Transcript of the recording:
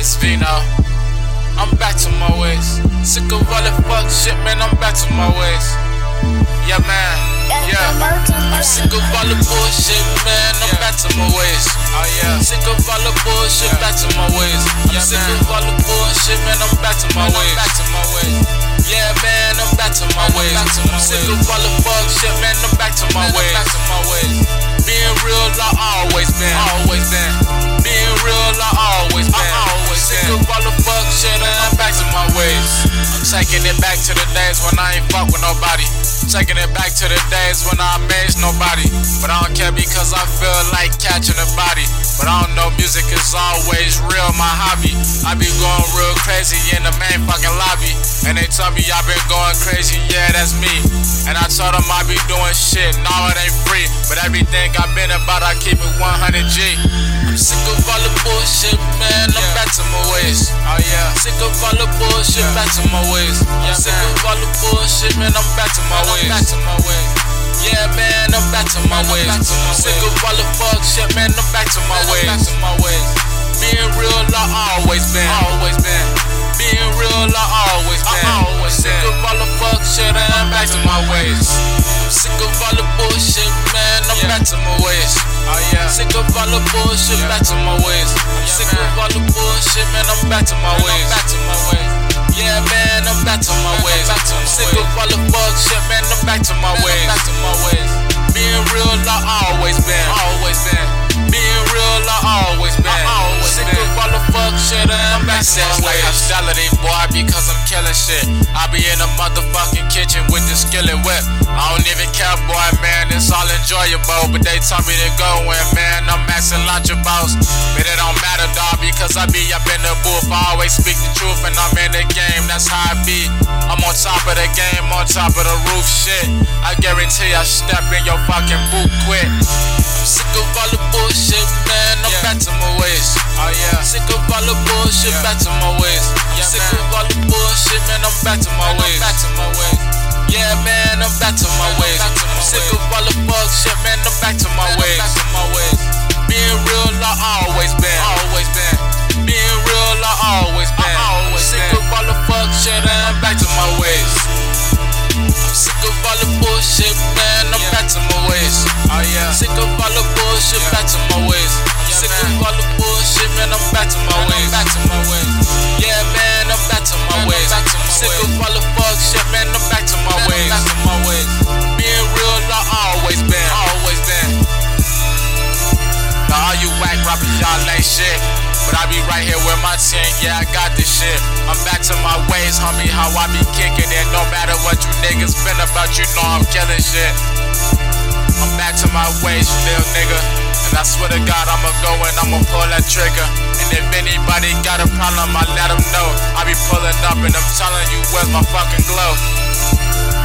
it's Vino. I'm back to my ways. Sick of all the fuck shit, man, I'm back to my ways. Yeah, man, yeah. I'm sick of all the bullshit, man, I'm back to my ways. Oh, yeah. Sick of all the bullshit, back to my ways. I'm sick of all the bullshit, man, I'm back to my ways. Back to my ways. Yeah, man, I'm back to my ways. I'm sick of all the fuck shit, man, I'm back to my ways. Back to my ways. Being real, I always been. Always been. Being real, I always been. Always sick of all the fuck shit, and I'm back to my ways. I'm taking it back to the days when I ain't fuck with nobody. Taking it back to the days when I amazed nobody. But I don't care because I feel like catching a body. But I don't know, music is always real, my hobby. I be going real crazy in the main fucking lobby. And they tell me I been going crazy, yeah, that's me. And I told them I be doing shit, no, it ain't free. But everything I've been about, I keep it 100G. I'm sick of all the bullshit, man, I'm back to my ways. Oh yeah. Sick of all the bullshit, back to my ways. I'm sick of all the bullshit, man, I'm back to my ways. Back to my ways. Yeah, man, I'm back to my ways. I'm sick of all the fuck shit, man, I'm back to my ways. Back to my ways. Being real, I always been. Always been. Being real, I always been. Always sick of all the fuck shit, and I'm back to my ways. I'm sick of all the bullshit, man, I'm back to my ways. Oh yeah. Sick of all the bullshit, back to my ways. I'm sick of all the bullshit, man, I'm back to my ways. Back to my ways. Yeah, man, I'm back to my ways. I'm sick of all the fuck shit, man, I'm back to my ways. Back to my ways. Being real, I always been. Always been. Being real, I always been. Sick of all the fuck shit, and I'm back to my ways. Hostility, boy, because I'm killing shit. I be in the motherfucking kitchen with the skillet whip. I don't even care, boy, man, it's all enjoyable. But they tell me to go in, man, I'm maxing lunch boss. But it don't matter, dog, because I be up in the booth. I always speak the truth, and I'm in the game, that's how I be. I'm on top of the game, on top of the roof, shit. I guarantee I step in your fucking boot quick. I'm sick of all the bullshit, man, I'm back to my ways. Oh yeah. Sick of all the bullshit, back to my ways. I'm sick of all the bullshit, man, I'm back to my ways. Back to my ways. Yeah, man, I'm back to my ways. I'm sick of all the fuck shit, man, I'm back to my ways. Back to my ways. Being real, I always been. Always been. Being real, I always been. Always sick of all the fuck shit, and I'm back to my ways. I'm sick of all the bullshit, man, I'm back to my ways. Oh yeah. Sick of all the bullshit, back to my ways. I'm sick of all the bullshit, man, I'm back to my ways. Back to my ways. Yeah, man, I'm back to my ways. I'm sick of all the fuck shit, man, I'm back to my ways. Back to my ways. Being real, I always been. Always been. Now all you whack rappers, y'all ain't shit. But I be right here with my team, yeah, I got this shit. I'm back to my ways, homie, how I be kicking it. No matter what you niggas been about, you know I'm killing shit. I'm back to my ways, little nigga. And I swear to God, I'ma go and I'ma pull that trigger. And if anybody got a problem, I let them know. I be pulling up and I'm telling you where's my fucking glow.